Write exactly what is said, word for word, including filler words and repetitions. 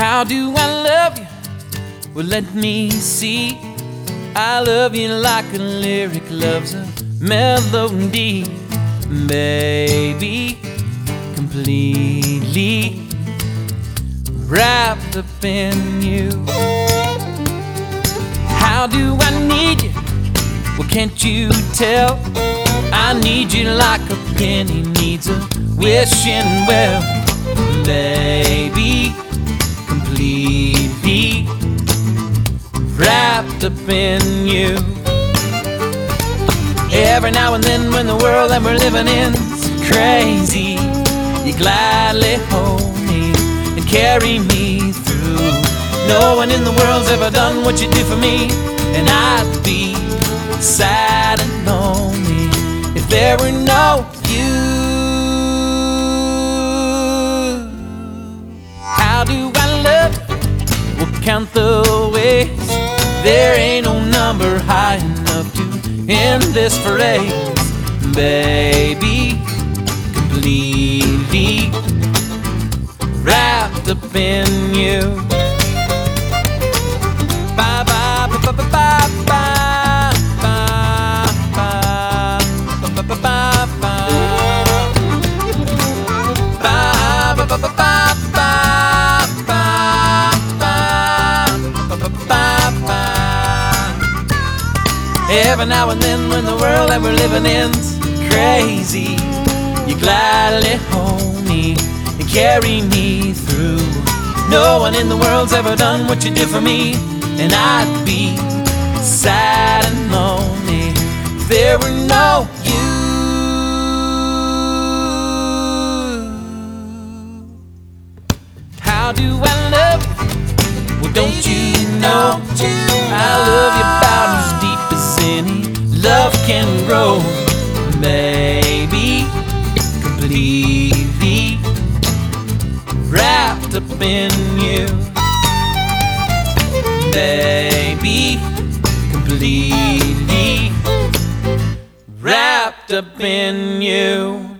How do I love you? Well, let me see. I love you like a lyric loves a melody, baby, completely wrapped up in you. How do I need you? Well, can't you tell? I need you like a penny needs a wishing well, baby, completely wrapped up in you. Every now and then when the world that we're living in's crazy, you gladly hold me and carry me through. No one in the world's ever done what you do for me, and I'd be sad and lonely if there were no you. How do I love you? We'll count the ways. There ain't no number high enough to end this phrase, baby, completely wrapped up in you. Bye bye bye bye bye bye bye bye bye bye Every now and then when the world that we're living in's crazy, you gladly hold me and carry me through. No one in the world's ever done what you did for me, and I'd be sad and lonely if there were no you. How do I love you? Well, don't you know I love you about as deep as any love can grow, baby, completely wrapped up in you, baby, completely wrapped up in you.